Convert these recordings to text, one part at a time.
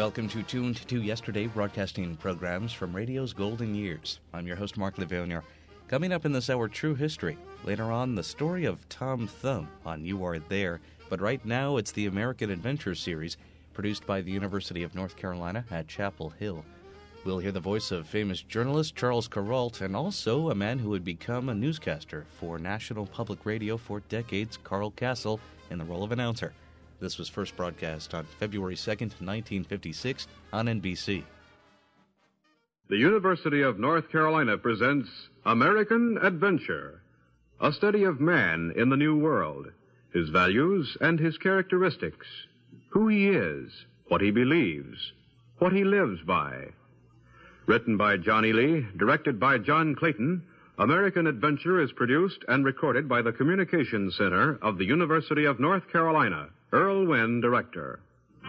Welcome to Tuned to Yesterday, broadcasting programs from radio's golden years. I'm your host, Mark Levonier. Coming up in this hour, True History. Later on, the story of Tom Thumb on You Are There. But right now, it's the American Adventure series, produced by the University of North Carolina at Chapel Hill. We'll hear the voice of famous journalist Charles Kuralt, and also a man who would become a newscaster for National Public Radio for decades, Carl Castle, in the role of announcer. This was first broadcast on February 2nd, 1956, on NBC. The University of North Carolina presents American Adventure, a study of man in the New World, his values and his characteristics, who he is, what he believes, what he lives by. Written by Johnny Lee, directed by John Clayton, American Adventure is produced and recorded by the Communications Center of the University of North Carolina. Earl Wynn, director.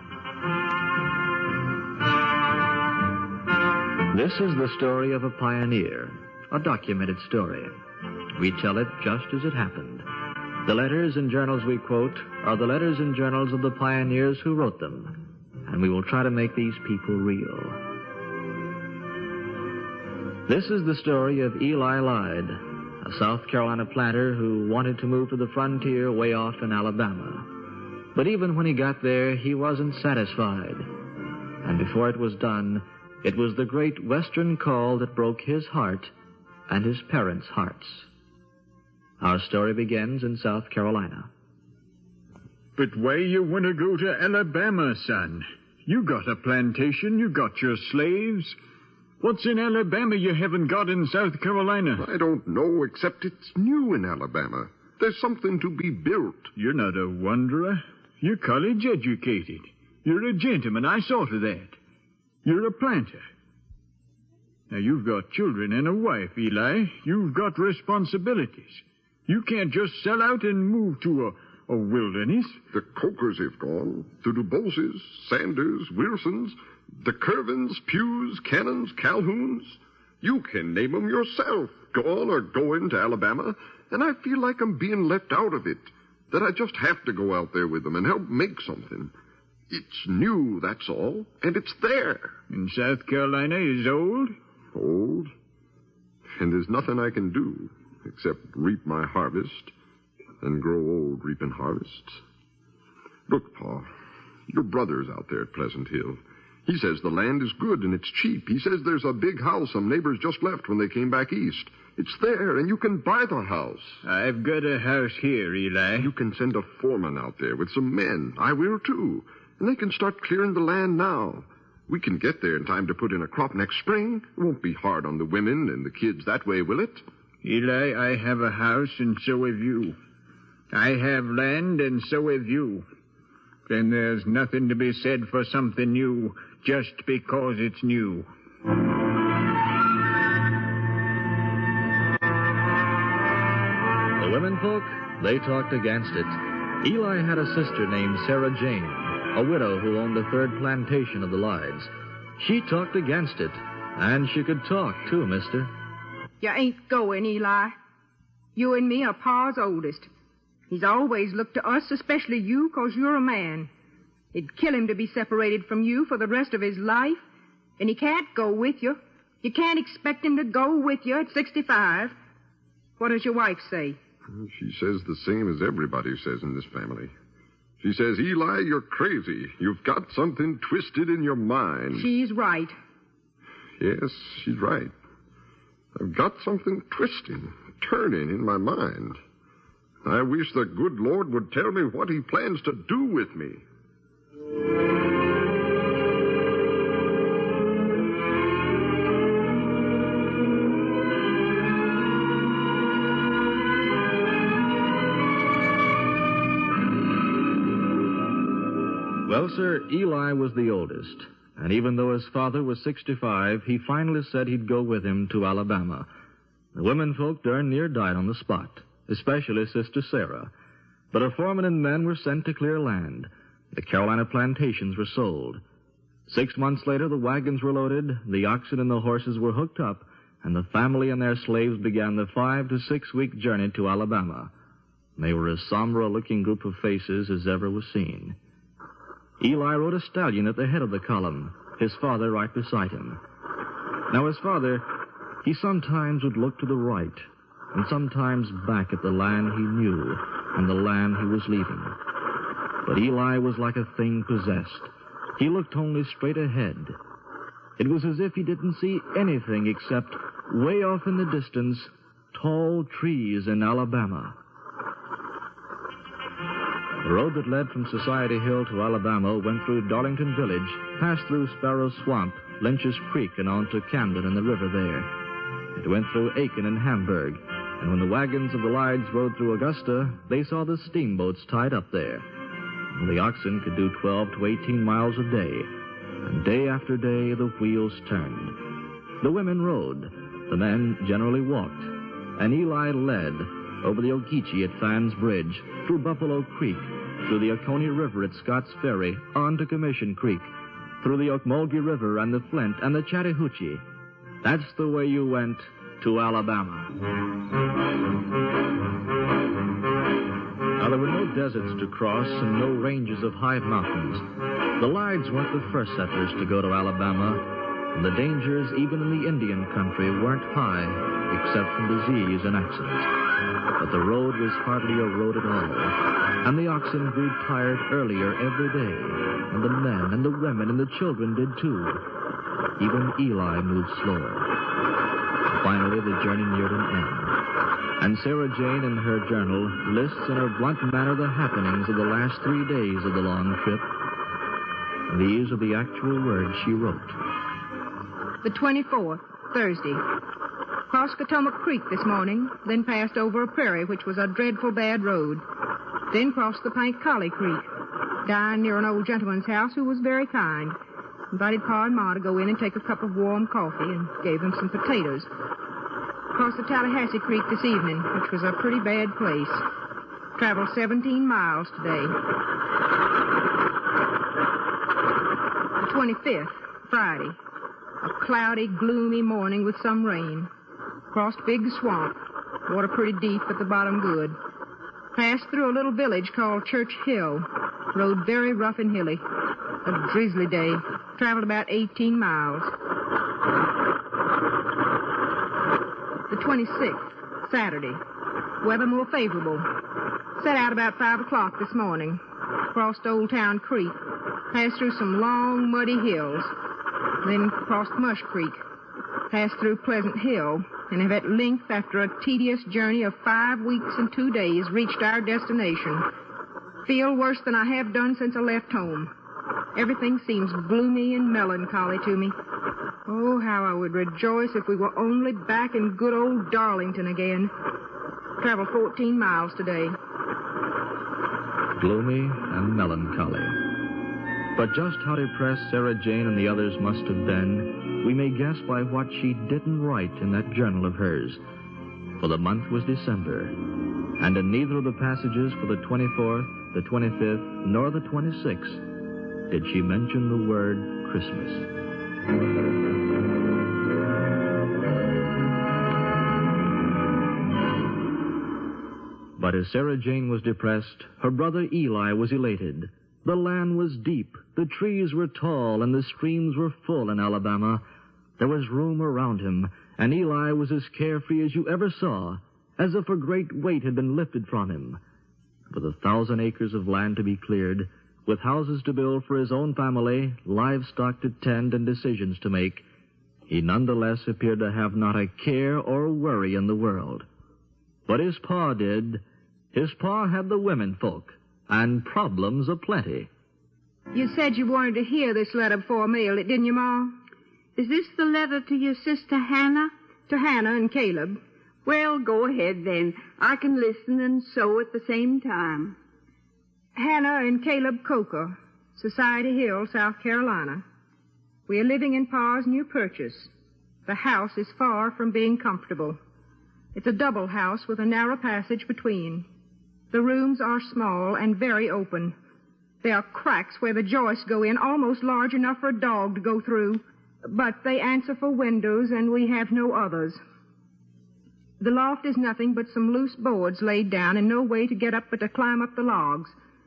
This is the story of a pioneer, a documented story. We tell it just as it happened. The letters and journals we quote are the letters and journals of the pioneers who wrote them, and we will try to make these people real. This is the story of Eli Lyde, a South Carolina planter who wanted to move to the frontier way off in Alabama. But even when he got there, he wasn't satisfied. And before it was done, it was the great Western call that broke his heart and his parents' hearts. Our story begins in South Carolina. But why you want to go to Alabama, son? You got a plantation, you got your slaves. What's in Alabama you haven't got in South Carolina? I don't know, except it's new in Alabama. There's something to be built. You're not a wanderer. You're college educated. You're a gentleman, I saw to that. You're a planter. Now, you've got children and a wife, Eli. You've got responsibilities. You can't just sell out and move to a wilderness. The Cokers have gone. The DuBoses, Sanders, Wilsons, the Curvins, Pews, Cannons, Calhouns. You can name them yourself. Gone or going to Alabama, and I feel like I'm being left out of it. That I just have to go out there with them and help make something. It's new, that's all, and it's there. And South Carolina is old? Old? And there's nothing I can do except reap my harvest and grow old reaping harvests. Look, Pa, your brother's out there at Pleasant Hill. He says the land is good and it's cheap. He says there's a big house some neighbors just left when they came back east. It's there, and you can buy the house. I've got a house here, Eli. You can send a foreman out there with some men. I will, too. And they can start clearing the land now. We can get there in time to put in a crop next spring. It won't be hard on the women and the kids that way, will it? Eli, I have a house, and so have you. I have land, and so have you. Then there's nothing to be said for something new just because it's new. The womenfolk, they talked against it. Eli had a sister named Sarah Jane, a widow who owned the third plantation of the Lydes. She talked against it, and she could talk, too, mister. You ain't going, Eli. You and me are Pa's oldest. He's always looked to us, especially you, 'cause you're a man. It'd kill him to be separated from you for the rest of his life, and he can't go with you. You can't expect him to go with you at 65. What does your wife say? She says the same as everybody says in this family. She says, Eli, you're crazy. You've got something twisted in your mind. She's right. Yes, she's right. I've got something twisting, turning in my mind. I wish the good Lord would tell me what he plans to do with me. Well, sir, Eli was the oldest, and even though his father was 65, he finally said he'd go with him to Alabama. The womenfolk darn near died on the spot, especially Sister Sarah. But a foreman and men were sent to clear land. The Carolina plantations were sold. 6 months later, the wagons were loaded, the oxen and the horses were hooked up, and the family and their slaves began the 5 to 6 week journey to Alabama. They were as somber a looking group of faces as ever was seen. Eli rode a stallion at the head of the column, his father right beside him. Now, his father, he sometimes would look to the right, and sometimes back at the land he knew and the land he was leaving. But Eli was like a thing possessed. He looked only straight ahead. It was as if he didn't see anything except, way off in the distance, tall trees in Alabama. The road that led from Society Hill to Alabama went through Darlington Village, passed through Sparrow Swamp, Lynch's Creek, and on to Camden and the river there. It went through Aiken and Hamburg, and when the wagons of the Lydes rode through Augusta, they saw the steamboats tied up there. The oxen could do 12 to 18 miles a day, and day after day the wheels turned. The women rode, the men generally walked, and Eli led over the Ogeechee at Fan's Bridge, through Buffalo Creek, through the Oconee River at Scott's Ferry, on to Commission Creek, through the Ocmulgee River and the Flint and the Chattahoochee. That's the way you went to Alabama. Now, there were no deserts to cross and no ranges of high mountains. The Lydes weren't the first settlers to go to Alabama, and the dangers, even in the Indian country, weren't high, except from disease and accident. But the road was hardly a road at all, and the oxen grew tired earlier every day, and the men and the women and the children did too. Even Eli moved slower. Finally, the journey neared an end, and Sarah Jane in her journal lists in her blunt manner the happenings of the last 3 days of the long trip. These are the actual words she wrote. The 24th, Thursday. Crossed Potomac Creek this morning, then passed over a prairie, which was a dreadful bad road. Then crossed the Pankcolly Creek. Dined near an old gentleman's house who was very kind. Invited Pa and Ma to go in and take a cup of warm coffee and gave them some potatoes. Crossed the Tallahassee Creek this evening, which was a pretty bad place. Traveled 17 miles today. The 25th, Friday. A cloudy, gloomy morning with some rain. Crossed Big Swamp. Water pretty deep, but the bottom good. Passed through a little village called Church Hill. Road very rough and hilly. A drizzly day. Traveled about 18 miles. The 26th, Saturday. Weather more favorable. Set out about 5 o'clock this morning. Crossed Old Town Creek. Passed through some long, muddy hills. Then crossed Mush Creek. Passed through Pleasant Hill. And have at length, after a tedious journey of 5 weeks and 2 days, reached our destination. Feel worse than I have done since I left home. Everything seems gloomy and melancholy to me. Oh, how I would rejoice if we were only back in good old Darlington again. Traveled 14 miles today. Gloomy and melancholy. But just how depressed Sarah Jane and the others must have been, we may guess by what she didn't write in that journal of hers. For the month was December, and in neither of the passages for the 24th, the 25th, nor the 26th did she mention the word Christmas. But as Sarah Jane was depressed, her brother Eli was elated. The land was deep, the trees were tall, and the streams were full in Alabama. There was room around him, and Eli was as carefree as you ever saw, as if a great weight had been lifted from him. With 1,000 acres of land to be cleared, with houses to build for his own family, livestock to tend, and decisions to make, he nonetheless appeared to have not a care or worry in the world. But his pa did. His pa had the women folk, and problems aplenty. You said you wanted to hear this letter before I mailed it, didn't you, Ma? Is this the letter to your sister Hannah? To Hannah and Caleb. Well, go ahead then. I can listen and sew at the same time. Hannah and Caleb Coker, Society Hill, South Carolina. We are living in Pa's new purchase. The house is far from being comfortable. It's a double house with a narrow passage between. The rooms are small and very open. There are cracks where the joists go in, almost large enough for a dog to go through. But they answer for windows, and we have no others. The loft is nothing but some loose boards laid down and no way to get up but to climb up the logs.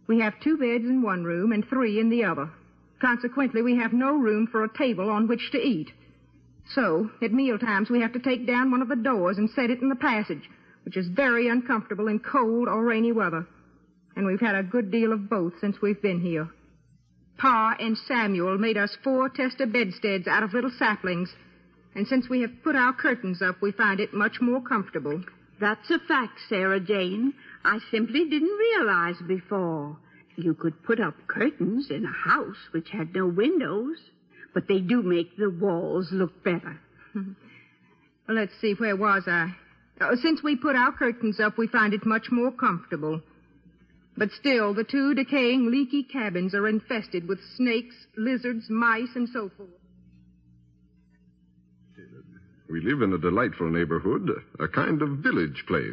We have 2 beds in one room and 3 in the other. Consequently, we have no room for a table on which to eat. So, at mealtimes, we have to take down one of the doors and set it in the passage, which is very uncomfortable in cold or rainy weather. And we've had a good deal of both since we've been here. Pa and Samuel made us 4 tester bedsteads out of little saplings, and since we have put our curtains up, we find it much more comfortable. That's a fact, Sarah Jane. I simply didn't realize before. You could put up curtains in a house which had no windows, but they do make the walls look better. Well, let's see, where was I? Since we put our curtains up, we find it much more comfortable. But still, the 2 decaying, leaky cabins are infested with snakes, lizards, mice, and so forth. We live in a delightful neighborhood, a kind of village place.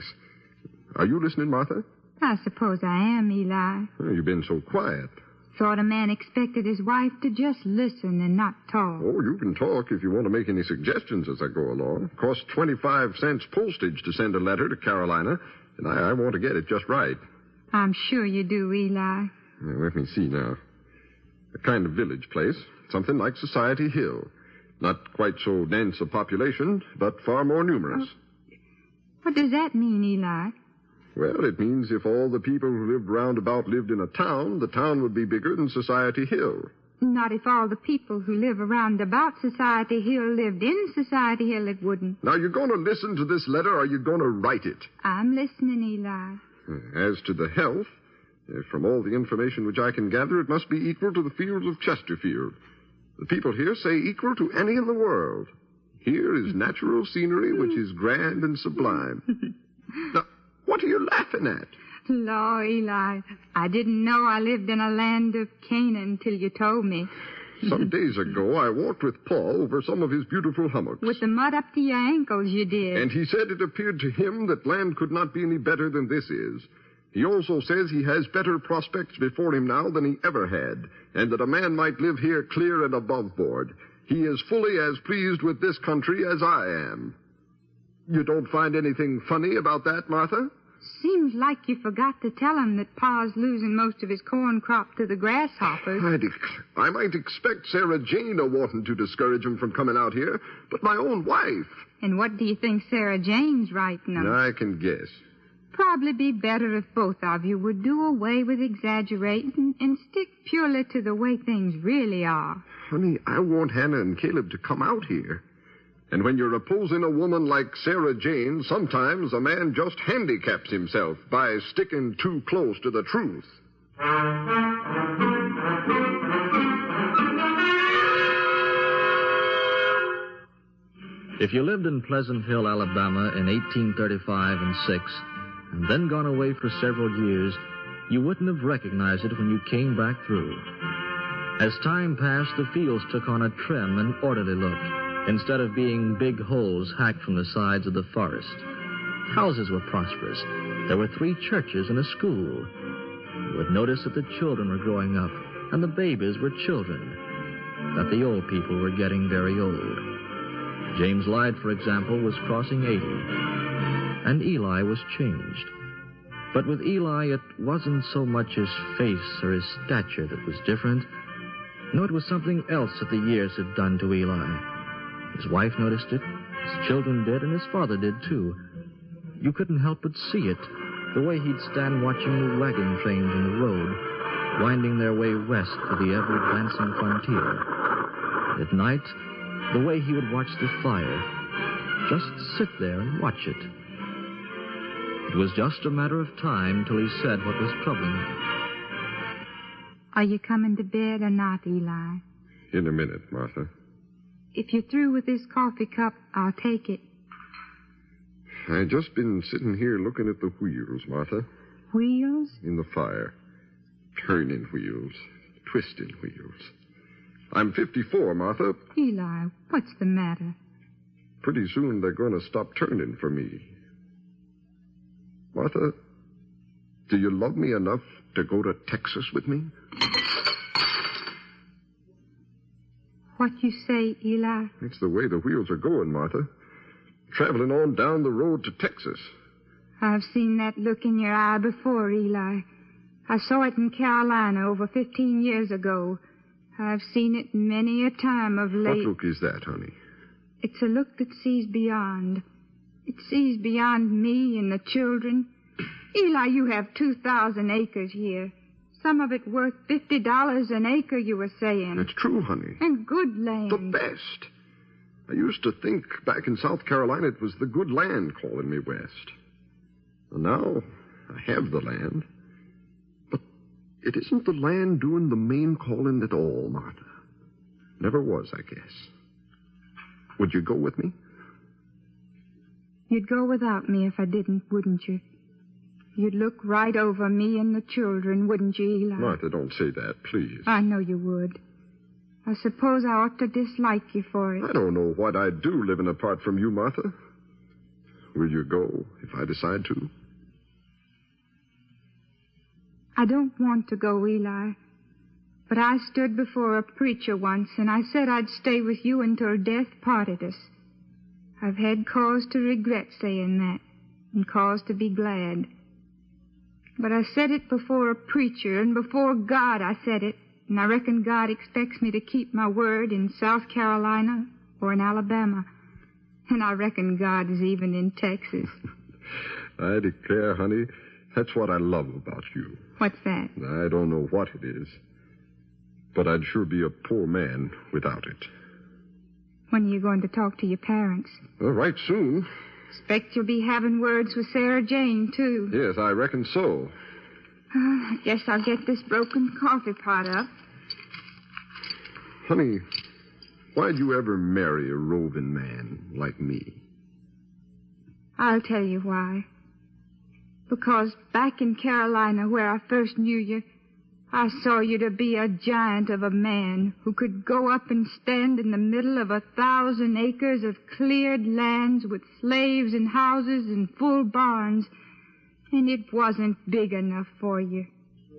Are you listening, Martha? I suppose I am, Eli. Oh, you've been so quiet. Thought a man expected his wife to just listen and not talk. Oh, you can talk if you want to make any suggestions as I go along. Costs 25 cents postage to send a letter to Carolina, and I want to get it just right. I'm sure you do, Eli. Let me see now. A kind of village place, something like Society Hill. Not quite so dense a population, but far more numerous. What does that mean, Eli? Well, it means if all the people who lived round about lived in a town, the town would be bigger than Society Hill. Not if all the people who live around about Society Hill lived in Society Hill, it wouldn't. Now, you going to listen to this letter, or are you going to write it? I'm listening, Eli. As to the health, from all the information which I can gather, it must be equal to the fields of Chesterfield. The people here say equal to any in the world. Here is natural scenery which is grand and sublime. Now, what are you laughing at? Law, Eli, I didn't know I lived in a land of Canaan till you told me. Some days ago, I walked with Paul over some of his beautiful hummocks. With the mud up to your ankles, you did. And he said it appeared to him that land could not be any better than this is. He also says he has better prospects before him now than he ever had, and that a man might live here clear and above board. He is fully as pleased with this country as I am. You don't find anything funny about that, Martha? Seems like you forgot to tell him that Pa's losing most of his corn crop to the grasshoppers. I might expect Sarah Jane a wanting to discourage him from coming out here, but my own wife. And what do you think Sarah Jane's writing him? I can guess. Probably be better if both of you would do away with exaggerating and stick purely to the way things really are. Honey, I want Hannah and Caleb to come out here. And when you're opposing a woman like Sarah Jane, sometimes a man just handicaps himself by sticking too close to the truth. If you lived in Pleasant Hill, Alabama in 1835 and 6, and then gone away for several years, you wouldn't have recognized it when you came back through. As time passed, the fields took on a trim and orderly look, instead of being big holes hacked from the sides of the forest. Houses were prosperous. There were 3 churches and a school. You would notice that the children were growing up, and the babies were children, that the old people were getting very old. James Lyde, for example, was crossing 80, and Eli was changed. But with Eli, it wasn't so much his face or his stature that was different. No, it was something else that the years had done to Eli. His wife noticed it, his children did, and his father did, too. You couldn't help but see it, the way he'd stand watching the wagon trains on the road, winding their way west to the ever-advancing frontier. At night, the way he would watch the fire, just sit there and watch it. It was just a matter of time till he said what was troubling him. Are you coming to bed or not, Eli? In a minute, Martha. If you're through with this coffee cup, I'll take it. I just been sitting here looking at the wheels, Martha. Wheels? In the fire. Turning wheels. Twisting wheels. I'm 54, Martha. Eli, what's the matter? Pretty soon they're going to stop turning for me. Martha, do you love me enough to go to Texas with me? What you say, Eli? It's the way the wheels are going, Martha. Traveling on down the road to Texas. I've seen that look in your eye before, Eli. I saw it in Carolina over 15 years ago. I've seen it many a time of late. What look is that, honey? It's a look that sees beyond. It sees beyond me and the children. Eli, you have 2,000 acres here. Some of it worth $50 an acre, you were saying. That's true, honey. And good land. The best. I used to think back in South Carolina it was the good land calling me west. And now I have the land. But it isn't the land doing the main calling at all, Martha. Never was, I guess. Would you go with me? You'd go without me if I didn't, wouldn't you? You'd look right over me and the children, wouldn't you, Eli? Martha, don't say that, please. I know you would. I suppose I ought to dislike you for it. I don't know what I'd do living apart from you, Martha. Will you go if I decide to? I don't want to go, Eli. But I stood before a preacher once, and I said I'd stay with you until death parted us. I've had cause to regret saying that, and cause to be glad. But I said it before a preacher, and before God I said it, and I reckon God expects me to keep my word in South Carolina or in Alabama. And I reckon God is even in Texas. I declare, honey, that's what I love about you. What's that? I don't know what it is, but I'd sure be a poor man without it. When are you going to talk to your parents? Well, right soon. Expect you'll be having words with Sarah Jane, too. Yes, I reckon so. I guess I'll get this broken coffee pot up. Honey, why'd you ever marry a roving man like me? I'll tell you why. Because back in Carolina, where I first knew you, I saw you to be a giant of a man who could go up and stand in the middle of 1,000 acres of cleared lands with slaves and houses and full barns, and it wasn't big enough for you.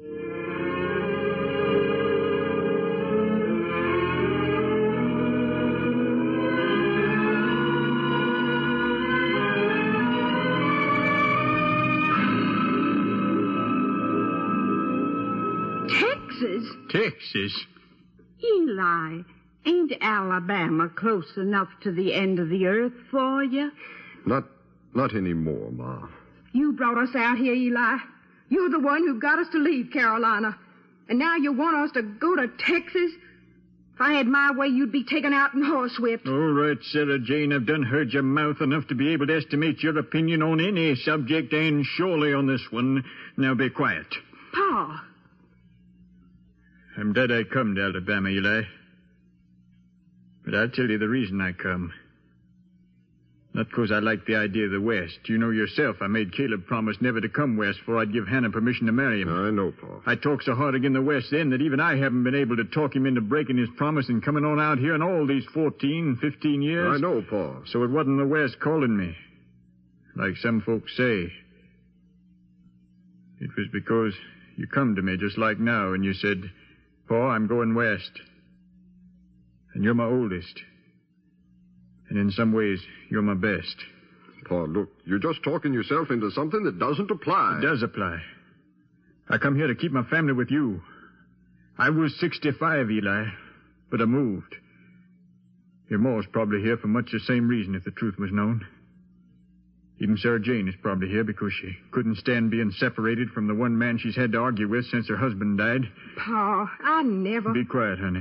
Texas? Eli, ain't Alabama close enough to the end of the earth for you? Not anymore, Ma. You brought us out here, Eli. You're the one who got us to leave Carolina. And now you want us to go to Texas? If I had my way, you'd be taken out and horsewhipped. All right, Sarah Jane, I've done heard your mouth enough to be able to estimate your opinion on any subject, and surely on this one. Now be quiet. Pa. I'm glad I come to Alabama, Eli. But I'll tell you the reason I come. Not because I like the idea of the West. You know yourself I made Caleb promise never to come west before I'd give Hannah permission to marry him. I know, Pa. I talked so hard against the West then that even I haven't been able to talk him into breaking his promise and coming on out here in all these 14, 15 years. I know, Pa. So it wasn't the West calling me, like some folks say. It was because you come to me just like now and you said, Pa, I'm going west. And you're my oldest. And in some ways, you're my best. Pa, look, you're just talking yourself into something that doesn't apply. It does apply. I come here to keep my family with you. I was 65, Eli, but I moved. Your Ma's probably here for much the same reason, if the truth was known. Even Sarah Jane is probably here because she couldn't stand being separated from the one man she's had to argue with since her husband died. Pa, I never... Be quiet, honey.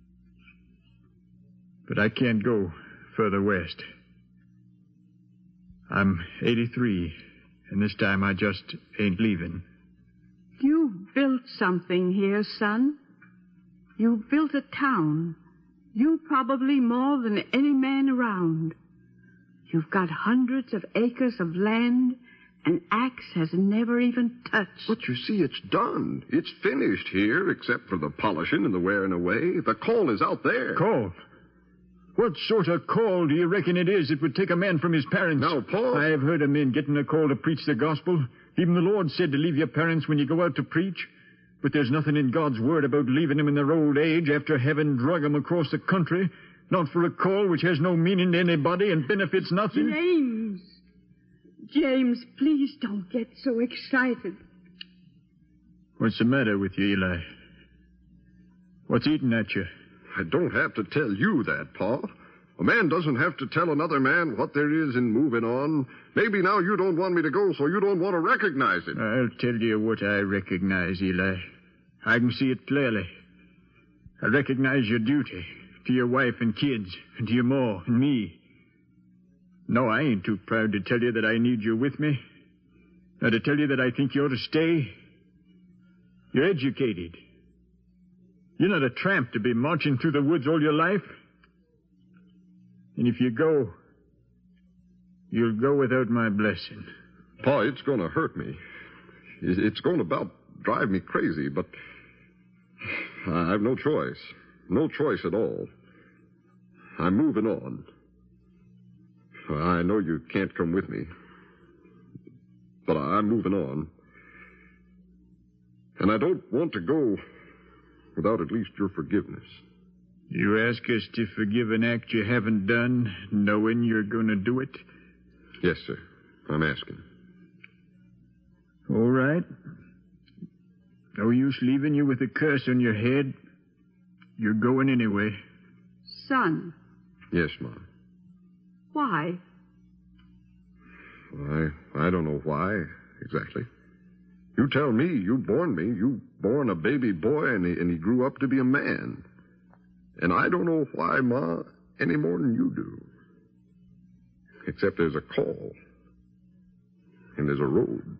But I can't go further west. I'm 83, and this time I just ain't leaving. You've built something here, son. You've built a town. You probably more than any man around. You've got hundreds of acres of land an axe has never even touched. But you see, it's done. It's finished here, except for the polishing and the wearing away. The call is out there. Call? What sort of call do you reckon it is that would take a man from his parents? Now, Paul... I've heard of men getting a call to preach the gospel. Even the Lord said to leave your parents when you go out to preach. But there's nothing in God's word about leaving them in their old age after having drug them across the country. Not for a call which has no meaning to anybody and benefits nothing. James, please don't get so excited. What's the matter with you, Eli? What's eating at you? I don't have to tell you that, Pa. A man doesn't have to tell another man what there is in moving on. Maybe now you don't want me to go, so you don't want to recognize it. I'll tell you what I recognize, Eli. I can see it clearly. I recognize your duty to your wife and kids, and to your ma and me. No, I ain't too proud to tell you that I need you with me. Or to tell you that I think you ought to stay. You're educated. You're not a tramp to be marching through the woods all your life. And if you go, you'll go without my blessing. Pa, it's going to hurt me. It's going to about drive me crazy, but I've no choice. No choice at all. I'm moving on. I know you can't come with me, but I'm moving on. And I don't want to go without at least your forgiveness. You ask us to forgive an act you haven't done, knowing you're going to do it? Yes, sir. I'm asking. All right. No use leaving you with a curse on your head. You're going anyway. Son. Yes, Ma. Why? I don't know why, exactly. You tell me. You born me. You born a baby boy, and he grew up to be a man. And I don't know why, Ma, any more than you do. Except there's a call. And there's a road.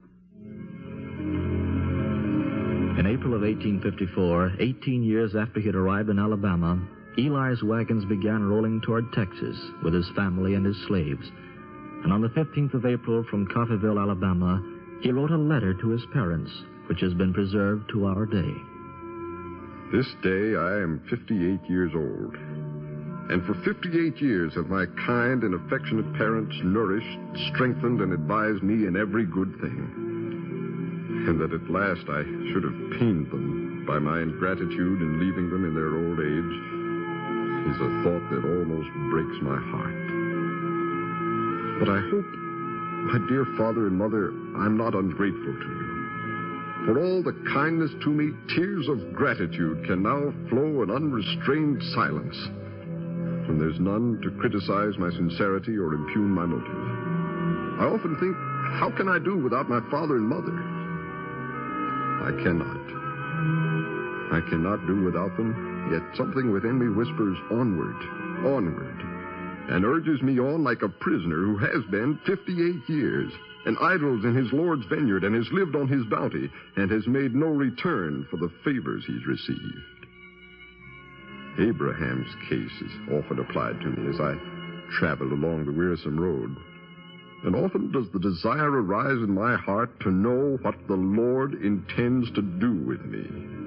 In April of 1854, 18 years after he had arrived in Alabama, Eli's wagons began rolling toward Texas with his family and his slaves. And on the 15th of April from Coffeyville, Alabama, he wrote a letter to his parents, which has been preserved to our day. This day I am 58 years old. And for 58 years have my kind and affectionate parents nourished, strengthened, and advised me in every good thing. And that at last I should have pained them by my ingratitude in leaving them in their old age is a thought that almost breaks my heart. But I hope, my dear father and mother, I'm not ungrateful to you. For all the kindness to me, tears of gratitude can now flow in unrestrained silence, when there's none to criticize my sincerity or impugn my motive. I often think, how can I do without my father and mother? I cannot. I cannot do without them, yet something within me whispers onward, onward, and urges me on like a prisoner who has been 58 years, and idles in his Lord's vineyard, and has lived on his bounty, and has made no return for the favors he's received. Abraham's case is often applied to me as I travel along the wearisome road. And often does the desire arise in my heart to know what the Lord intends to do with me.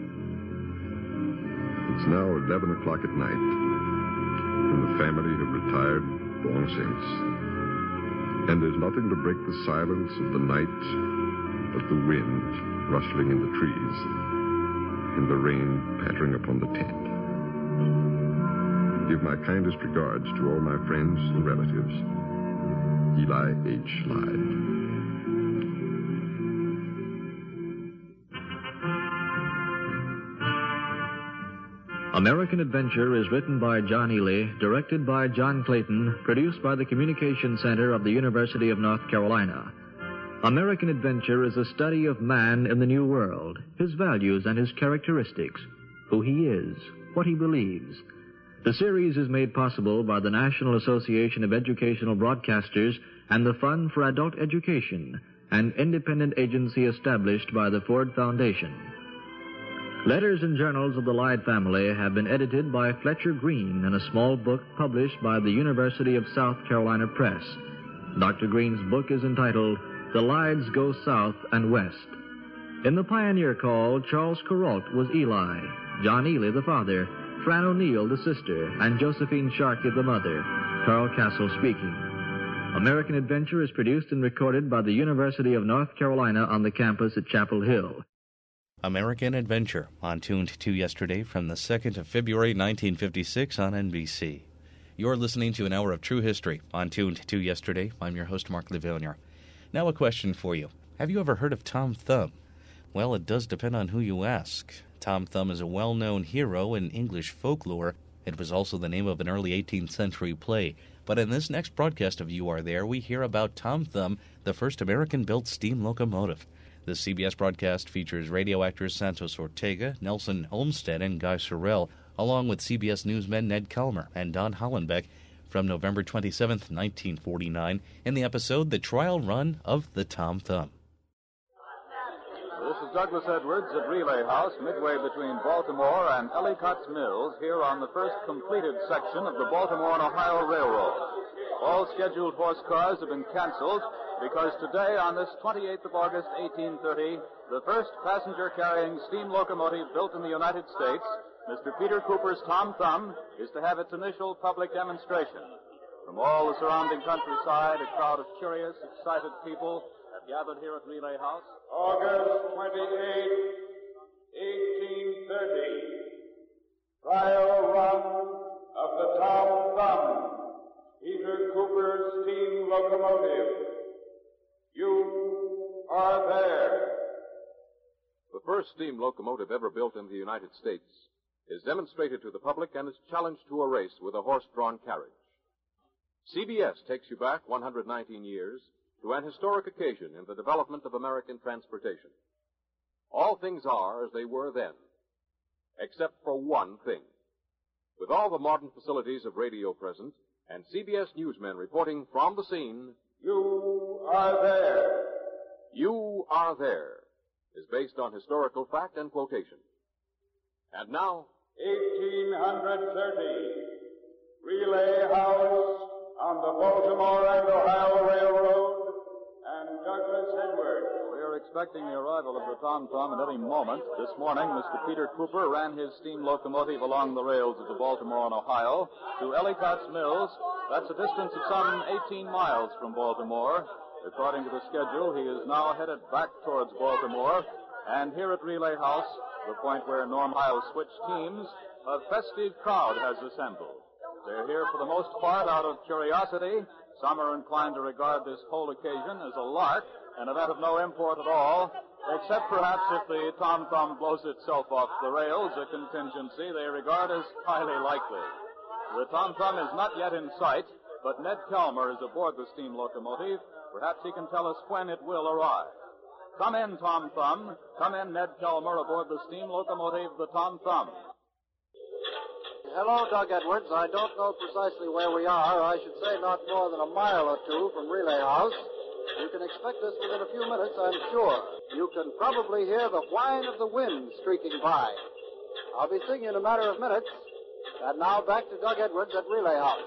It's now 11 o'clock at night, and the family have retired long since. And there's nothing to break the silence of the night but the wind rustling in the trees and the rain pattering upon the tent. Give my kindest regards to all my friends and relatives. Eli H. Lyde. American Adventure is written by John Ely, directed by John Clayton, produced by the Communication Center of the University of North Carolina. American Adventure is a study of man in the New World, his values and his characteristics, who he is, what he believes. The series is made possible by the National Association of Educational Broadcasters and the Fund for Adult Education, an independent agency established by the Ford Foundation. Letters and Journals of the Lyde Family have been edited by Fletcher Green in a small book published by the University of South Carolina Press. Dr. Green's book is entitled The Lydes Go South and West. In the Pioneer Call, Charles Kuralt was Eli, John Ely the father, Fran O'Neill the sister, and Josephine Sharkey the mother. Carl Castle speaking. American Adventure is produced and recorded by the University of North Carolina on the campus at Chapel Hill. American Adventure, on Tuned to Yesterday from the 2nd of February 1956 on NBC. You're listening to an hour of true history on Tuned to Yesterday. I'm your host, Mark Lavillier. Now a question for you. Have you ever heard of Tom Thumb? Well, it does depend on who you ask. Tom Thumb is a well-known hero in English folklore. It was also the name of an early 18th century play. But in this next broadcast of You Are There, we hear about Tom Thumb, the first American-built steam locomotive. The CBS broadcast features radio actors Santos Ortega, Nelson Olmsted, and Guy Sorrell, along with CBS newsmen Ned Kelmer and Don Hollenbeck, from November 27, 1949, in the episode The Trial Run of the Tom Thumb. This is Douglas Edwards at Relay House, midway between Baltimore and Ellicott's Mills, here on the first completed section of the Baltimore and Ohio Railroad. All scheduled horse cars have been canceled because today, on this 28th of August, 1830, the first passenger-carrying steam locomotive built in the United States, Mr. Peter Cooper's Tom Thumb, is to have its initial public demonstration. From all the surrounding countryside, a crowd of curious, excited people have gathered here at Relay House. August 28, 1830. Trial run of the Tom Thumb, Peter Cooper's steam locomotive. You are there. The first steam locomotive ever built in the United States is demonstrated to the public and is challenged to a race with a horse-drawn carriage. CBS takes you back 119 years to an historic occasion in the development of American transportation. All things are as they were then, except for one thing. With all the modern facilities of radio present and CBS newsmen reporting from the scene, You are there. You Are There is based on historical fact and quotation. And now, 1830, Relay House on the Baltimore and Ohio Railroad, and Douglas Edwards. We are expecting the arrival of the Tom Thumb at any moment. This morning, Mr. Peter Cooper ran his steam locomotive along the rails of the Baltimore and Ohio to Ellicott's Mills. That's a distance of some 18 miles from Baltimore. According to the schedule, he is now headed back towards Baltimore, and here at Relay House, the point where Norm Ohio switched teams, a festive crowd has assembled. They're here for the most part out of curiosity. Some are inclined to regard this whole occasion as a lark, an event of no import at all, except perhaps if the Tom Thumb blows itself off the rails, a contingency they regard as highly likely. The Tom Thumb is not yet in sight, but Ned Kelmer is aboard the steam locomotive. Perhaps he can tell us when it will arrive. Come in, Tom Thumb. Come in, Ned Kelmer, aboard the steam locomotive, the Tom Thumb. Hello, Doug Edwards. I don't know precisely where we are. I should say not more than a mile or two from Relay House. You can expect us within a few minutes, I'm sure. You can probably hear the whine of the wind streaking by. I'll be seeing you in a matter of minutes. And now back to Doug Edwards at Relay House.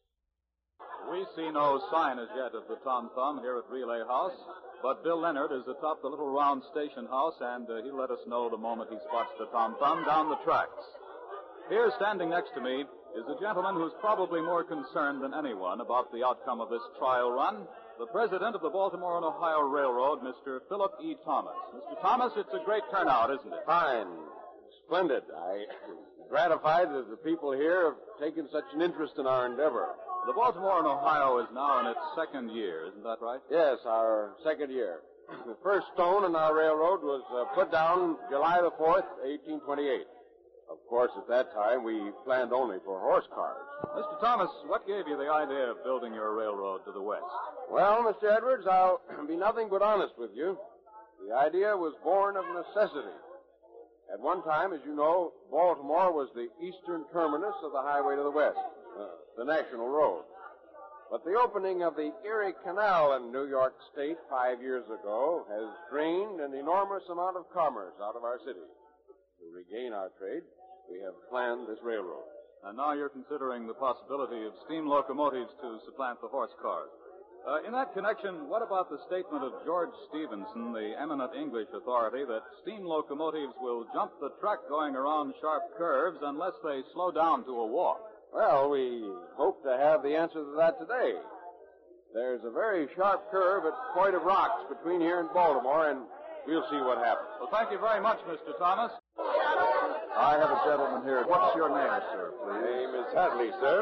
We see no sign as yet of the Tom Thumb here at Relay House, but Bill Leonard is atop the little round station house, and he'll let us know the moment he spots the Tom Thumb down the tracks. Here, standing next to me, is a gentleman who's probably more concerned than anyone about the outcome of this trial run, the president of the Baltimore and Ohio Railroad, Mr. Philip E. Thomas. Mr. Thomas, it's a great turnout, isn't it? Fine. Splendid. I'm gratified that the people here have taken such an interest in our endeavor. The Baltimore and Ohio is now in its second year, isn't that right? Yes, our second year. The first stone in our railroad was put down July the 4th, 1828. Of course, at that time, we planned only for horse cars. Mr. Thomas, what gave you the idea of building your railroad to the west? Well, Mr. Edwards, I'll be nothing but honest with you. The idea was born of necessity. At one time, as you know, Baltimore was the eastern terminus of the highway to the west, the National Road. But the opening of the Erie Canal in New York State 5 years ago has drained an enormous amount of commerce out of our city. To regain our trade, we have planned this railroad. And now you're considering the possibility of steam locomotives to supplant the horse cars. In that connection, what about the statement of George Stephenson, the eminent English authority, that steam locomotives will jump the track going around sharp curves unless they slow down to a walk? Well, we hope to have the answer to that today. There's a very sharp curve at Point of Rocks between here and Baltimore, and we'll see what happens. Well, thank you very much, Mr. Thomas. I have a gentleman here. What's your name, sir, please? My name is Hadley, sir.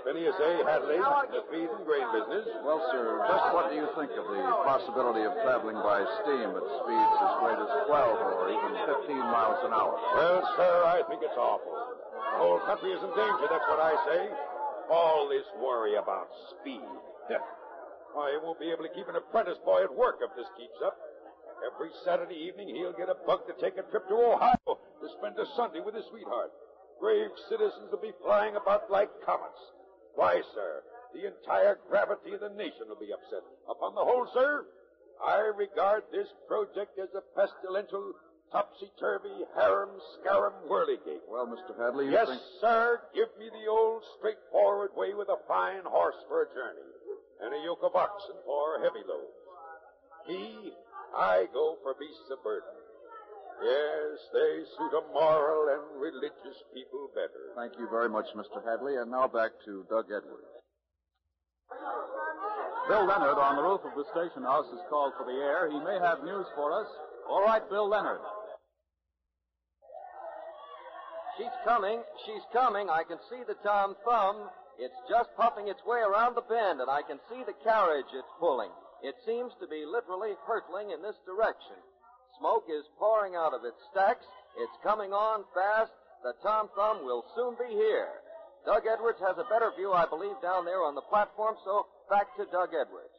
Phineas A. Hadley, the feed and grain business. Well, sir, just what do you think of the possibility of traveling by steam at speeds as great as 12 or even 15 miles an hour? Well, sir, I think it's awful. The whole country is in danger, that's what I say. All this worry about speed. Why, he won't be able to keep an apprentice boy at work if this keeps up. Every Saturday evening, he'll get a bug to take a trip to Ohio to spend a Sunday with his sweetheart. Brave citizens will be flying about like comets. Why, sir, the entire gravity of the nation will be upset. Upon the whole, sir, I regard this project as a pestilential, topsy-turvy, harum-scarum whirligig. Well, Mr. Hadley, you yes, think... sir, give me the old straightforward way with a fine horse for a journey and a yoke of oxen for heavy loads. I go for beasts of burden. Yes, they suit a moral and religious people better. Thank you very much, Mr. Hadley. And now back to Doug Edwards. Bill Leonard on the roof of the station house is called for the air. He may have news for us. All right, Bill Leonard. She's coming. I can see the Tom Thumb. It's just puffing its way around the bend, and I can see the carriage it's pulling. It seems to be literally hurtling in this direction. Smoke is pouring out of its stacks. It's coming on fast. The Tom Thumb will soon be here. Doug Edwards has a better view, I believe, down there on the platform, so back to Doug Edwards.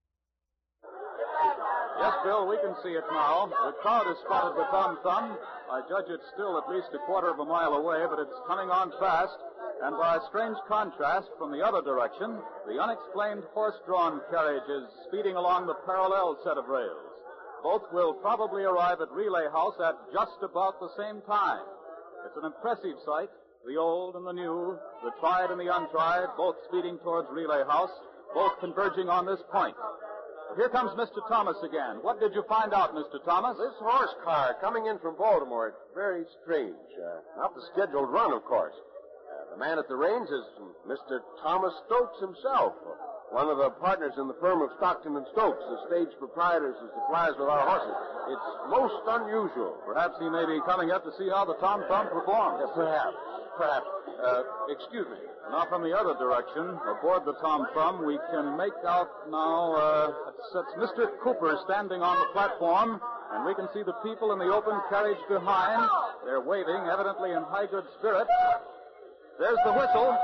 Yes, Bill, we can see it now. The crowd has spotted the Tom Thumb. I judge it's still at least a quarter of a mile away, but it's coming on fast. And by a strange contrast from the other direction, the unexplained horse-drawn carriage is speeding along the parallel set of rails. Both will probably arrive at Relay House at just about the same time. It's an impressive sight. The old and the new, the tried and the untried, both speeding towards Relay House, both converging on this point. Here comes Mr. Thomas again. What did you find out, Mr. Thomas? This horse car coming in from Baltimore, it's very strange. Not the scheduled run, of course. The man at the reins is Mr. Thomas Stokes himself, one of the partners in the firm of Stockton and Stokes, the stage proprietors who supplies with our horses. It's most unusual. Perhaps he may be coming up to see how the Tom Thumb performs. Perhaps. Excuse me. Now, from the other direction, aboard the Tom Thumb, we can make out now, it's Mr. Cooper standing on the platform, and we can see the people in the open carriage behind. They're waving, evidently in high good spirits. There's the whistle.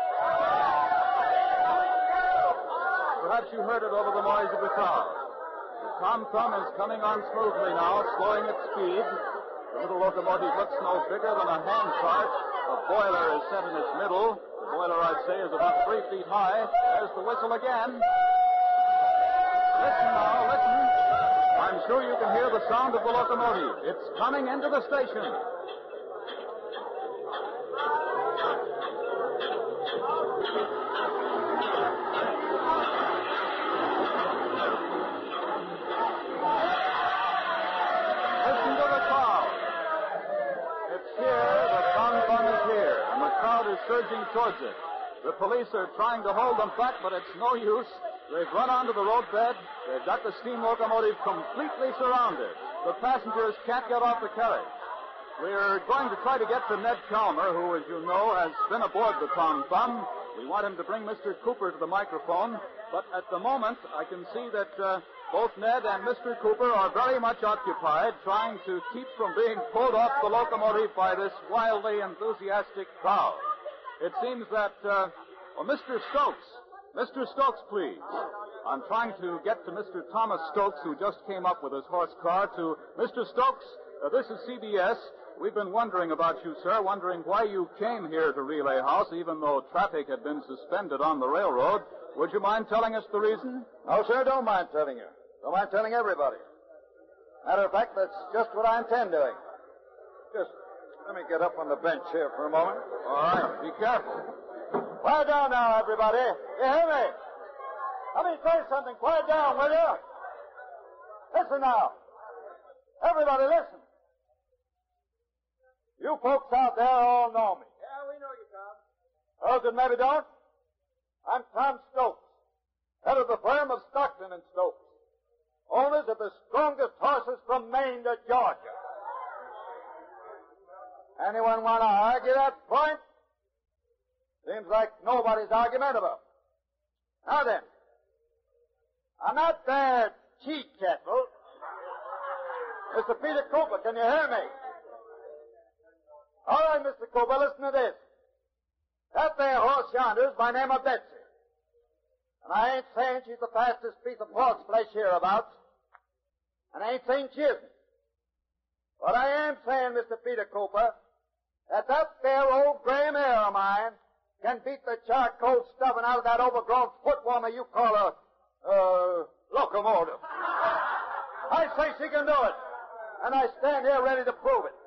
Perhaps you heard it over the noise of the crowd. The Tom Thumb is coming on smoothly now, slowing its speed. The little locomotive looks no bigger than a hand cart. A boiler is set in its middle. The boiler, I'd say, is about 3 feet high. There's the whistle again. Listen now, listen. I'm sure you can hear the sound of the locomotive. It's coming into the station. Listen to the crowd. It's here. The Tom Thumb is here, and the crowd is surging towards it. The police are trying to hold them back, but it's no use. They've run onto the roadbed. They've got the steam locomotive completely surrounded. The passengers can't get off the carriage. We're going to try to get to Ned Calmer, who, as you know, has been aboard the Tom Thumb. We want him to bring Mr. Cooper to the microphone, but at the moment I can see that both Ned and Mr. Cooper are very much occupied trying to keep from being pulled off the locomotive by this wildly enthusiastic crowd. It seems that, Mr. Stokes. Mr. Stokes, please. I'm trying to get to Mr. Thomas Stokes, who just came up with his horse car, to Mr. Stokes. This is CBS. We've been wondering about you, sir, wondering why you came here to Relay House, even though traffic had been suspended on the railroad. Would you mind telling us the reason? No, sir, don't mind telling you. Don't mind telling everybody. Matter of fact, that's just what I intend doing. Just let me get up on the bench here for a moment. All right, be careful. Quiet down now, everybody. You hear me? Let me say something. Quiet down, will you? Listen now. Everybody, listen. You folks out there all know me. Yeah, we know you, Tom. Those that maybe don't, I'm Tom Stokes, head of the firm of Stockton and Stokes, owners of the strongest horses from Maine to Georgia. Anyone want to argue that point? Seems like nobody's argumentable. Now then, I'm not there, cheat kettle. Mr. Peter Cooper, can you hear me? All right, Mr. Cooper, listen to this. That there horse yonder is by name of Betsy. And I ain't saying she's the fastest piece of horse flesh hereabouts. And I ain't saying she isn't. But I am saying, Mr. Peter Cooper, that there old gray mare of mine can beat the charcoal stuffing out of that overgrown foot warmer you call a locomotive. I say she can do it. And I stand here ready to prove it.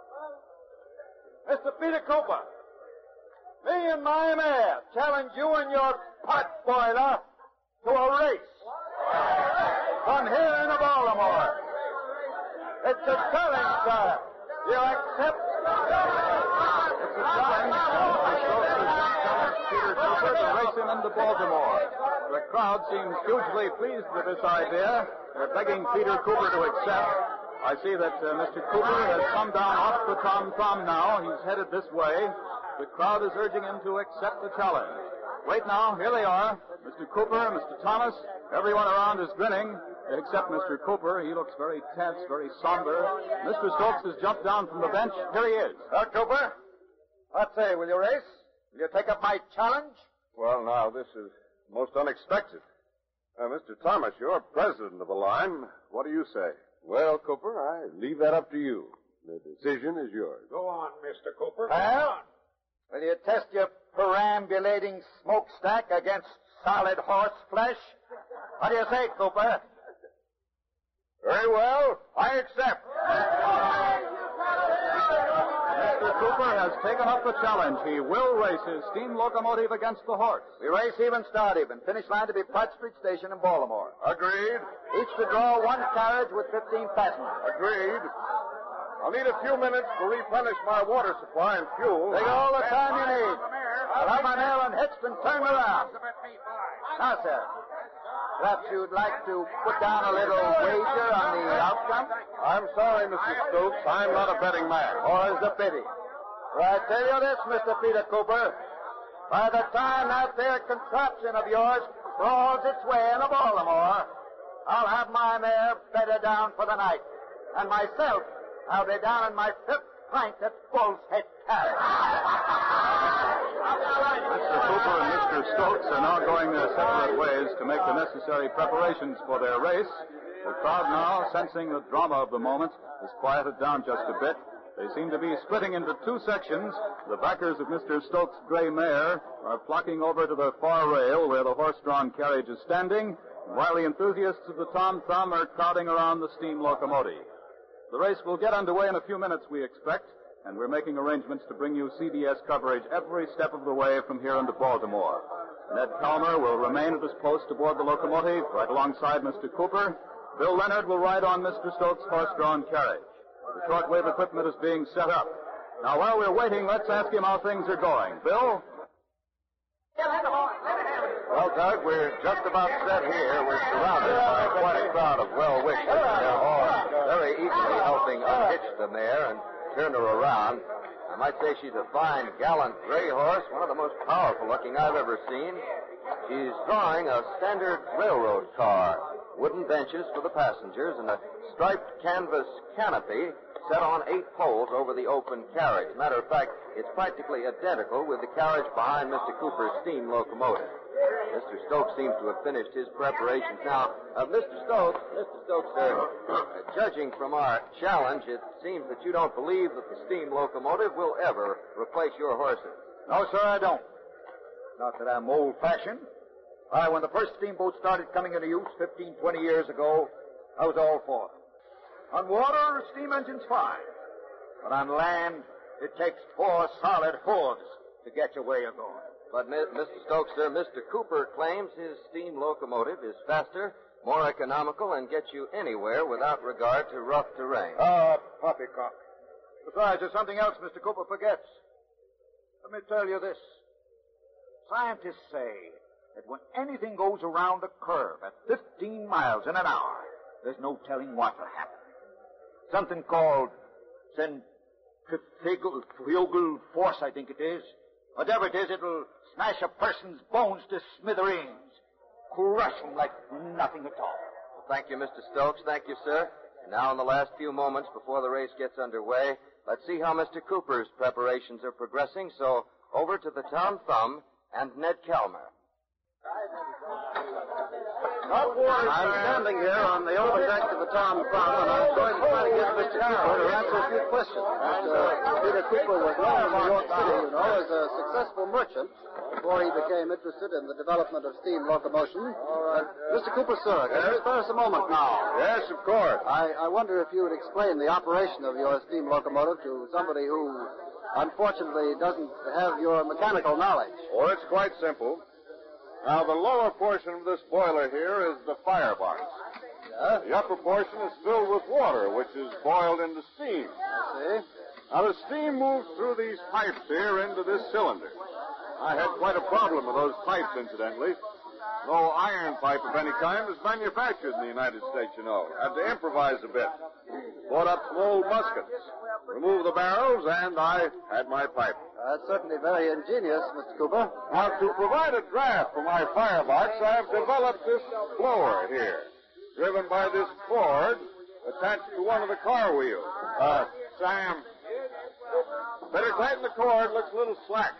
Mr. Peter Cooper, me and my mare challenge you and your pot boiler to a race. From here into Baltimore. It's a challenge, sir. You accept? It's a challenge. Peter Cooper to race him into Baltimore. The crowd seems hugely pleased with this idea. They're begging Peter Cooper to accept. I see that Mr. Cooper has come down off the tom-tom now. He's headed this way. The crowd is urging him to accept the challenge. Wait now, here they are. Mr. Cooper, Mr. Thomas, everyone around is grinning, except Mr. Cooper. He looks very tense, very somber. Mr. Stokes has jumped down from the bench. Here he is. Cooper, what say, will you race? Will you take up my challenge? Well, now, this is most unexpected. Mr. Thomas, you're president of the line. What do you say? Well, Cooper, I leave that up to you. The decision is yours. Go on, Mr. Cooper. Well, will you test your perambulating smokestack against solid horse flesh? What do you say, Cooper? Very well. I accept. Mr. Cooper has taken up the challenge. He will race his steam locomotive against the horse. We race even, start even. Finish line to be Pratt Street Station in Baltimore. Agreed. Each to draw one carriage with 15 passengers. Agreed. I'll need a few minutes to replenish my water supply and fuel. Take all the time you need. I'll have my mail unhitched and turned around. Now, sir, perhaps you'd like to put down a little wager on the outcome? I'm sorry, Mr. Stokes. I'm not a betting man. More's the pity. For I tell you this, Mr. Peter Cooper, by the time that there contraption of yours crawls its way into Baltimore, I'll have my mare bedded down for the night. And myself, I'll be down in my fifth pint at Bull's Head Carriage. Mr. Cooper and Mr. Stokes are now going their separate ways to make the necessary preparations for their race. The crowd now, sensing the drama of the moment, has quieted down just a bit. They seem to be splitting into two sections. The backers of Mr. Stokes' gray mare are flocking over to the far rail where the horse-drawn carriage is standing, while the enthusiasts of the tom-thumb are crowding around the steam locomotive. The race will get underway in a few minutes, we expect, and we're making arrangements to bring you CBS coverage every step of the way from here into Baltimore. Ned Calmer will remain at his post aboard the locomotive, right alongside Mr. Cooper. Bill Leonard will ride on Mr. Stokes' horse-drawn carriage. The shortwave equipment is being set up. Now, while we're waiting, let's ask him how things are going. Bill? Well, Doug, we're just about set here. We're surrounded by quite a crowd of well-wishers. They're all very eagerly helping unhitch the mare and turn her around. I might say she's a fine, gallant gray horse, one of the most powerful-looking I've ever seen. She's drawing a standard railroad car, wooden benches for the passengers, and a striped canvas canopy set on 8 poles over the open carriage. Matter of fact, it's practically identical with the carriage behind Mr. Cooper's steam locomotive. Mr. Stokes seems to have finished his preparations now. Mr. Stokes, judging from our challenge, it seems that you don't believe that the steam locomotive will ever replace your horses. No, sir, I don't. Not that I'm old-fashioned. When the first steamboat started coming into use 15, 20 years ago, I was all for it. On water, steam engine's fine. But on land, it takes 4 solid hooves to get you where you're going. But, Mr. Stokes, sir, Mr. Cooper claims his steam locomotive is faster, more economical, and gets you anywhere without regard to rough terrain. Poppycock. Besides, there's something else Mr. Cooper forgets. Let me tell you this. Scientists say that when anything goes around a curve at 15 miles in an hour, there's no telling what will happen. Something called centrifugal force, I think it is. Whatever it is, it'll smash a person's bones to smithereens. Crush him like nothing at all. Well, thank you, Mr. Stokes. Thank you, sir. And now, in the last few moments before the race gets underway, let's see how Mr. Cooper's preparations are progressing. So, over to the Tom Thumb and Ned Kelmer. I'm standing here on the overdeck of the Tom Thumb, and I'm going to try to get Mr. Cooper to answer a few questions. Peter Cooper was known in New York City, as a successful merchant before he became interested in the development of steam locomotion. Mr. Cooper, sir, can you spare us a moment now? Yes, of course. I wonder if you would explain the operation of your steam locomotive to somebody who, unfortunately, doesn't have your mechanical knowledge. Oh, it's quite simple. Now, the lower portion of this boiler here is the firebox. Yeah? The upper portion is filled with water, which is boiled into steam. I see. Now, the steam moves through these pipes here into this cylinder. I had quite a problem with those pipes, incidentally. No iron pipe of any kind is manufactured in the United States, Had to improvise a bit. Bought up some old muskets, removed the barrels, and I had my pipe. That's certainly very ingenious, Mr. Cooper. Now, to provide a draft for my firebox, I have developed this blower here, driven by this cord attached to one of the car wheels. Sam, better tighten the cord. Looks a little slack.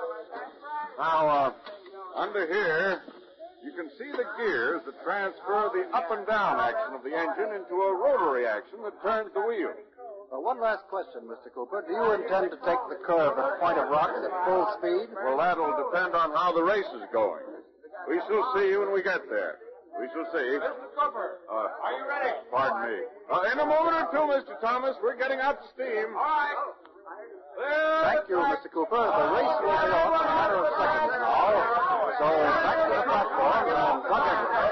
Now, under here, you can see the gears that transfer the up and down action of the engine into a rotary action that turns the wheel. One last question, Mr. Cooper. Do you intend to take the curve at Point of Rocks at full speed? Well, that'll depend on how the race is going. We shall see when we get there. We shall see. Mr. Cooper, are you ready? Pardon me. In a moment or two, Mr. Thomas, we're getting out the steam. All right. Thank you, Mr. Cooper. The race will be off in a matter of seconds now. So back to the platform and plug in.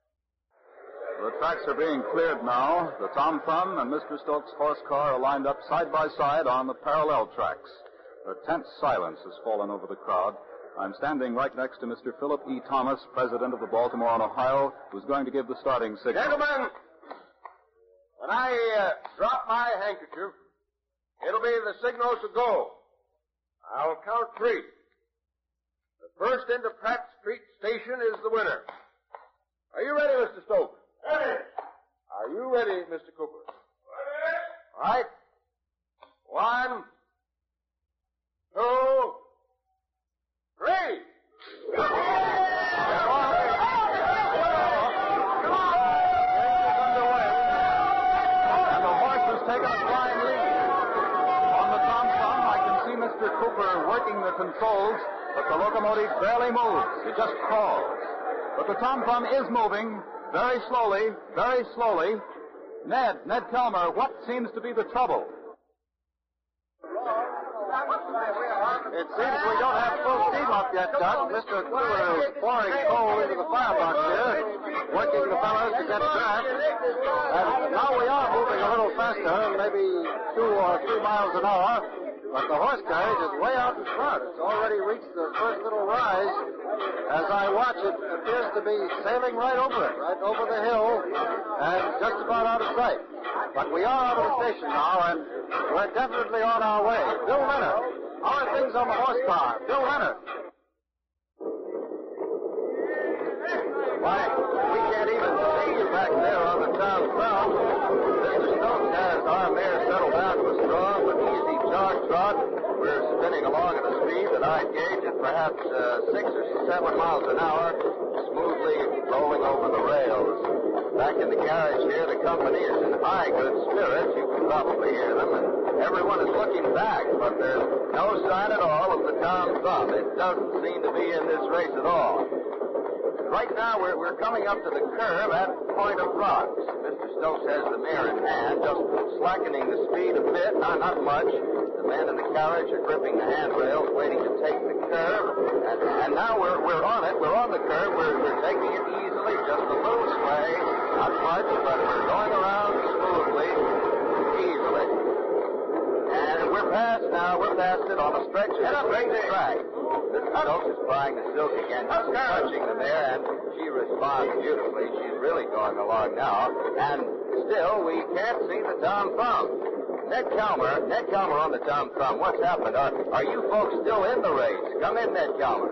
The tracks are being cleared now. The Tom Thumb and Mr. Stokes' horse car are lined up side by side on the parallel tracks. A tense silence has fallen over the crowd. I'm standing right next to Mr. Philip E. Thomas, president of the Baltimore and Ohio, who's going to give the starting signal. Gentlemen, when I drop my handkerchief, it'll be the signal to go. I'll count 3. The first into Pratt Street Station is the winner. Are you ready, Mr. Stokes? Ready. Are you ready, Mr. Cooper? Ready. All right. 1, 2, 3. And the horse has taken a flying lead. On the Tom Thumb, I can see Mr. Cooper working the controls, but the locomotive barely moves. It just crawls. But the Tom Thumb is moving. Very slowly, very slowly. Ned Kelmer, what seems to be the trouble? It seems we don't have full steam up yet, Doc. Mr. Cooper is pouring coal into the firebox here, working the fellows to get draft. And now we are moving a little faster, maybe 2 or 3 miles an hour. But the horse carriage is way out in front. It's already reached the first little rise. As I watch, it appears to be sailing right over it, right over the hill, and just about out of sight. But we are out of the station now, and we're definitely on our way. Bill Leonard, how are things on the horse car? Bill Leonard. Why, we can't even see you back there on the Tom Thumb. Mr. Stokes has our mare settled down to a strong but easy jog trot. We're spinning along at a speed that I'd gauge at perhaps 6 or 7 miles an hour, smoothly rolling over the rails. Back in the carriage here, the company is in high good spirits. You can probably hear them, and everyone is looking back, but there's no sign at all of the Tom Thumb. It doesn't seem to be in this race at all. Right now, we're coming up to the curve at Point of Rocks. Mr. Stokes has the mare in hand, just slackening the speed a bit, not much. The men in the carriage are gripping the handrails, waiting to take the curve. And now we're on it. We're on the curve. We're taking it easily, just a little sway. Not much, but we're going around smoothly, easily. And we're past now. We're past it on a stretch of the track. Mr. Stokes is prying the silk again, just touching the mare, and she responds beautifully. She's really going along now. And still, we can't see the Tom Thumb. Ned Calmer on the Tom Thumb. What's happened? Are you folks still in the race? Come in, Ned Calmer.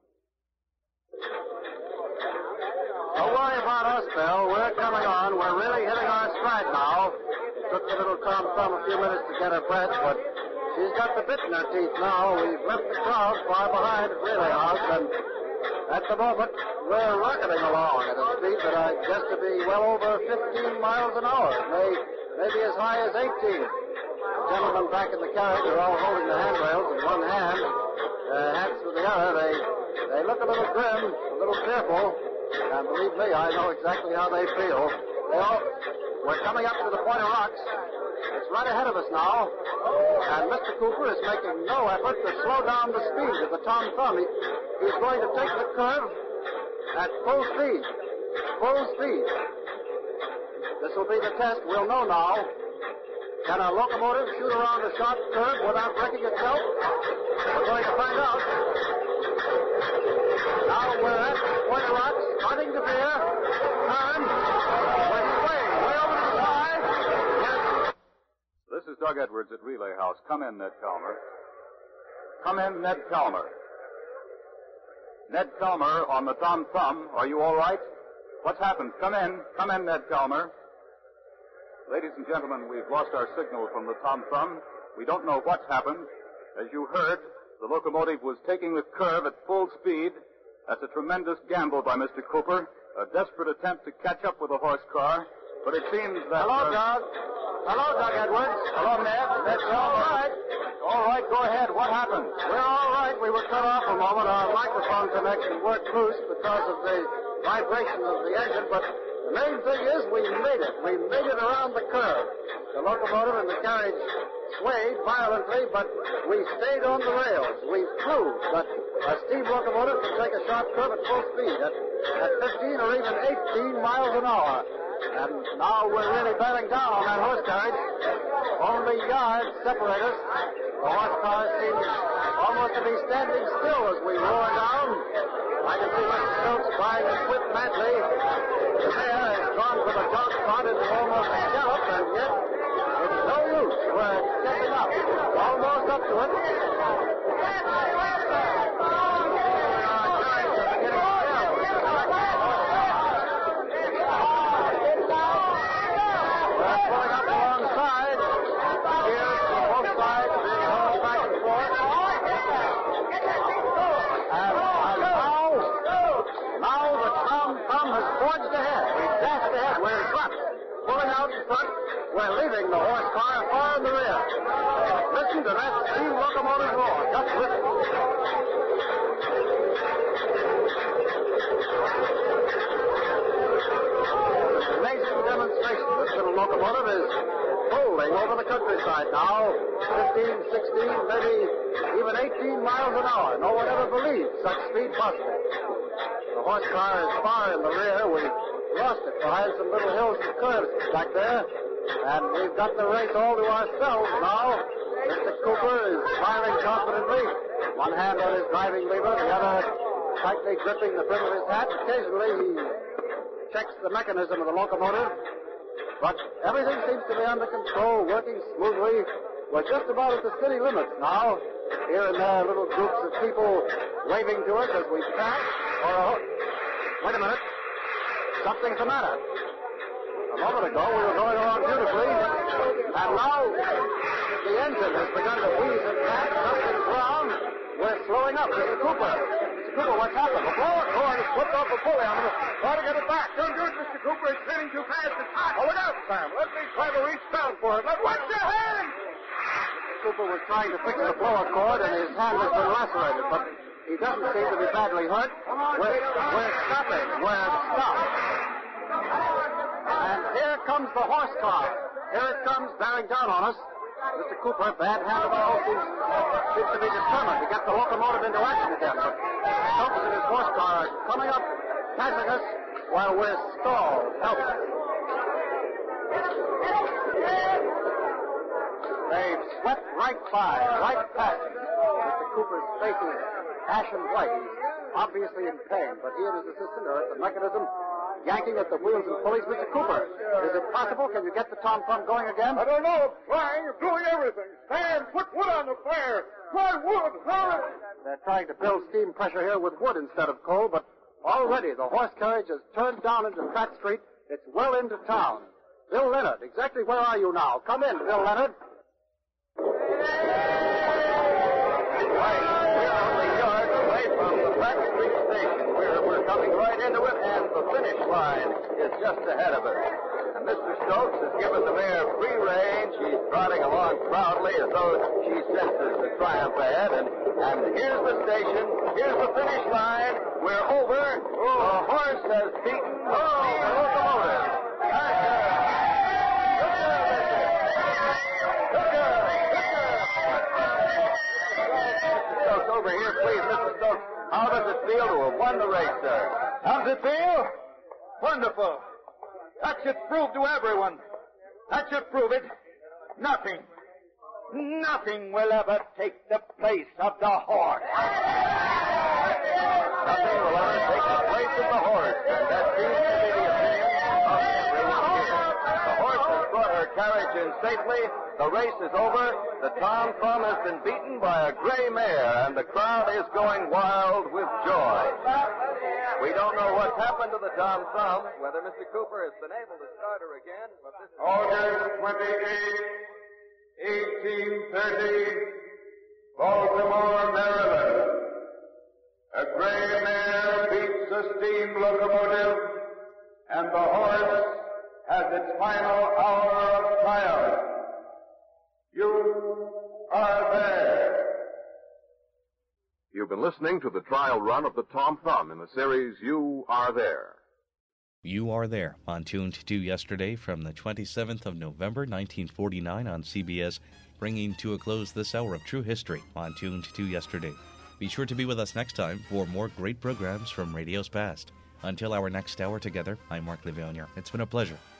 Don't worry about us, Bill. We're coming on. We're really hitting our stride now. It took the little Tom Thumb a few minutes to get her breath, but she's got the bit in her teeth now. We've left the crowd far behind at Relay House, and at the moment, we're rocketing along at a speed that I guess to be well over 15 miles an hour. Maybe as high as 18. The gentlemen back in the carriage are all holding the handrails in one hand, hats with the other. They look a little grim, a little fearful, and believe me, I know exactly how they feel. We're coming up to the Point of Rocks. It's right ahead of us now, and Mr. Cooper is making no effort to slow down the speed of the Tom Thumb. He's going to take the curve at full speed. Full speed. This will be the test. We'll know now. Can a locomotive shoot around a sharp curve without wrecking itself? We're going to find out. Now we're at Point of Rocks, starting to veer. Turn. We're swaying way over to the side. Yes. This is Doug Edwards at Relay House. Come in, Ned Calmer. Come in, Ned Calmer. Ned Calmer on the Tom Thumb. Are you all right? What's happened? Come in. Come in, Ned Calmer. Ladies and gentlemen, we've lost our signal from the Tom Thumb. We don't know what's happened. As you heard, the locomotive was taking the curve at full speed. That's a tremendous gamble by Mr. Cooper, a desperate attempt to catch up with the horse car. But it seems that... Hello, Doug. Hello, Doug Edwards. Hello, Ned. That's all right. All right, go ahead. What happened? We're all right. We were cut off a moment. Our microphone connection worked loose because of the vibration of the engine, but the main thing is we made it. We made it around the curve. The locomotive and the carriage swayed violently, but we stayed on the rails. We proved that a steam locomotive can take a sharp curve at full speed, at 15 or even 18 miles an hour. And now we're really bearing down on that horse carriage. Only yards separate us. The horse car seems almost to be standing still as we roar down. I can see Mr. Stokes trying to quit madly. The mare has gone from a jog trot into almost a gallop, and yet it's no use. We're catching up. Almost up to it. We're leaving the horse car far in the rear. Listen to that steam locomotive roar. Just listen. It's an amazing demonstration. This little locomotive is rolling over the countryside now. 15, 16, maybe even 18 miles an hour. No one ever believed such speed possible. The horse car is far in the rear. We lost it behind some little hills and curves back there. And we've got the race all to ourselves now. Mr. Cooper is firing confidently. One hand on his driving lever, the other tightly gripping the brim of his hat. Occasionally he checks the mechanism of the locomotive. But everything seems to be under control, working smoothly. We're just about at the city limits now. Here and there, little groups of people waving to us as we pass. Wait a minute. Something's the matter. A moment ago, we were going along beautifully, and now the engine has begun to wheeze and pack. Something's wrong. We're slowing up. Mr. Cooper, what's happened? The blower cord has slipped off the pulley. I'm going to try to get it back. Don't do it, Mr. Cooper. It's spinning too fast. It's hot. Oh, look out, Sam. Let me try to reach down for it. Watch your hand! Mr. Cooper was trying to fix the blower cord, and his hand has been lacerated, but he doesn't seem to be badly hurt. We're stopping. We're stopped. And here comes the horse car. Here it comes, bearing down on us. Mr. Cooper, bad hand of the whole seems to be determined to get the locomotive into action again. But Stokes and his horse car are coming up, passing us, while we're stalled. Helpless. They've swept right by, right past us. Mr. Cooper's face is ashen white. He's obviously in pain, but he and his assistant are at the mechanism, yanking at the wheels and pulleys. Mr. Cooper, is it possible? Can you get the Tom Thumb going again? I don't know. Trying, doing everything. Stand, put wood on the fire. Try wood, hurry. They're trying to build steam pressure here with wood instead of coal, but already the horse carriage has turned down into Pratt Street. It's well into town. Bill Leonard, exactly where are you now? Come in, Bill Leonard. We're coming right into it, and the finish line is just ahead of us. And Mr. Stokes has given the mare free rein. She's trotting along proudly as though she senses the triumph ahead. And here's the station. Here's the finish line. We're over. The horse has beaten the steam locomotive. Mr. Stokes, over here, please, Mr. Stokes. How does it feel to have won the race, sir? How does it feel? Wonderful. That should prove to everyone. That should prove it. Nothing will ever take the place of the horse. Nothing will ever take the place of the horse, and that seems to be the opinion of everyone here. The horse has brought her carriage in safely. The race is over. The Tom Thumb has been beaten by a gray mare, and the crowd is going wild with joy. We don't know what's happened to the Tom Thumb, whether Mr. Cooper has been able to start her again, but this... August 28, 1830, Baltimore, Maryland. A gray mare beats a steam locomotive, and the horse has its final hour of triumph. You are there. You've been listening to the trial run of the Tom Thumb in the series You Are There. You Are There, on Tuned to yesterday from the 27th of November, 1949 on CBS, bringing to a close this hour of true history on Tuned to yesterday. Be sure to be with us next time for more great programs from radio's past. Until our next hour together, I'm Mark Levonier. It's been a pleasure.